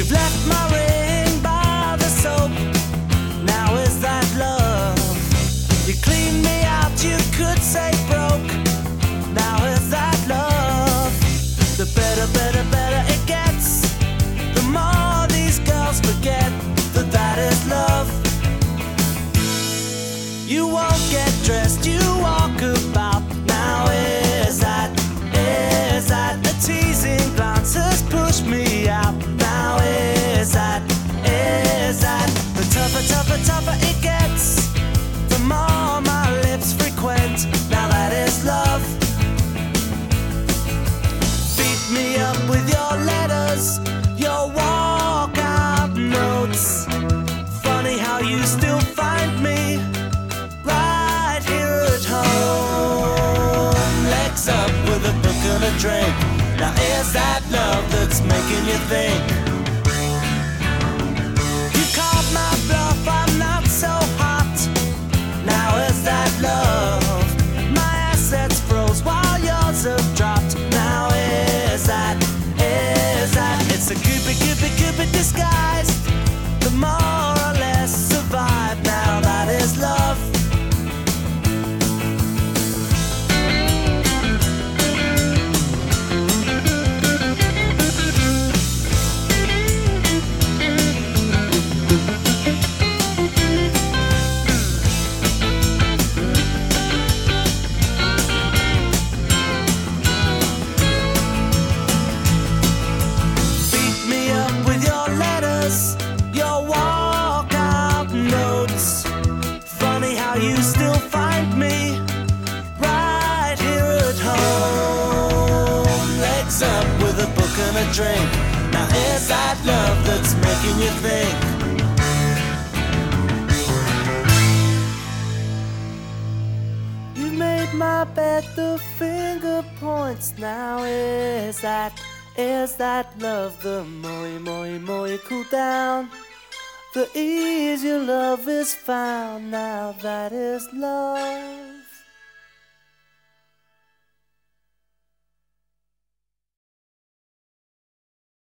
You've left my ring by the soap. Now is that love? You cleaned me out, you could say broke. Now is that love? The better it gets, the more these girls forget that that is love. You won't get dressed, you walk about. Now is that the teasing glances push me out. Now is that the tougher it gets, the more my lips frequent. Now that is love. Beat me up with your letters, your walkout notes. Funny how you still find me right here at home. Legs up with a book and a drink. Now is that love that's making you think? You called my bluff, I'm not so hot. Now is that love? My assets froze while yours have dropped. Now is that it's a cupid disguised. The more or less survive. Now that is love. Your walkout notes. Funny how you still find me right here at home. Legs up with a book and a drink. Now is that love that's making you think? You made my bed, the finger points. Now is that love? The more you cool down, the easier love is found. Now that is love.